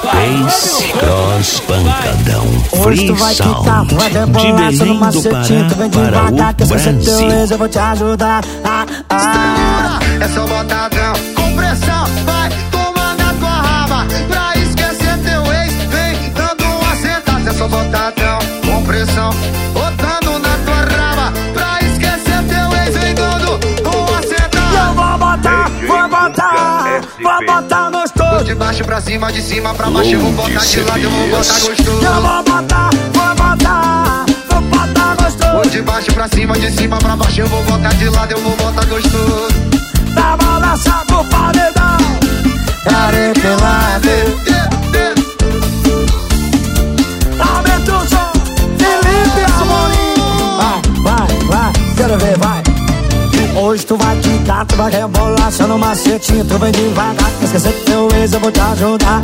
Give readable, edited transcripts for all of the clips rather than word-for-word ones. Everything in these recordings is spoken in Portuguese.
Space Cross Pancadão. Hoje tu vai quitar, tu vai rebolar só no macetinho. Tu vem devagar que se você teu ex eu vou te ajudar. É só botadão com pressão, vai tomando a tua raba. Pra esquecer teu ex, vem dando uma sentada. É só botadão com pressão, botando na tua raba. Pra esquecer teu ex, vem dando uma sentada. Eu vou botar gostoso. De baixo pra cima, de cima pra baixo. Eu vou botar de lado, eu vou botar gostoso. Eu vou botar gostoso. De baixo pra cima, de cima pra baixo. Eu vou botar de lado, eu vou botar gostoso. Tá balançado o paredão. Arrepiado. Aumenta o som, Felipe Amorim. Vai, quero ver, vai. Hoje tu vai quicar, tu vai rebolar só no macetinho. Tu vem devagar, quer esquecer teu ex, eu vou te ajudar.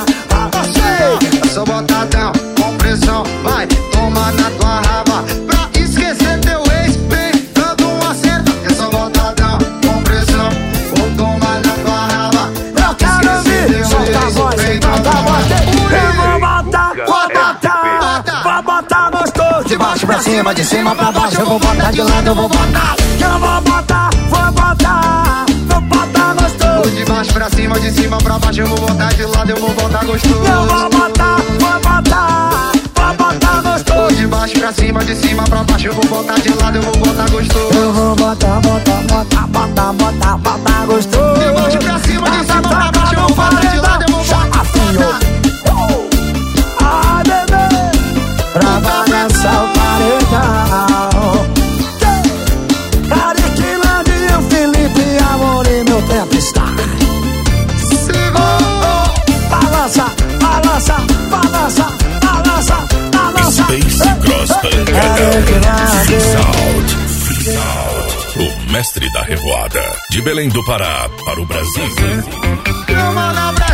É só botadão com pressão, vai tomar na tua raba. Pra esquecer teu ex, vem dando uma senta. É só botadão com pressão, vou tomar na tua raba. Eu quero ouvir, solta a voz, solta a voz. Eu vou botar gostoso. De baixo pra cima, de cima pra baixo. Eu vou botar de lado, eu vou botar. Eu vou botar gostoso. De baixo pra cima, de cima pra baixo. Eu vou botar de lado, eu vou botar gostoso. Eu vou botar gostoso. De baixo pra cima, de cima pra baixo. Eu vou botar de lado, eu vou botar gostoso. Eu vou botar gostoso. De baixo pra cima, de cima pra baixo. Eu vou botar de lado, eu vou botar gostoso. Ai, bebê, pra balançar o paredão. Cariquilândia e o Felipe Amorim, meu tempo está. Balança. Space Cross Pancadão. Freeze Out. O mestre da revoada. De Belém do Pará para o Brasil. Cama na Brasil.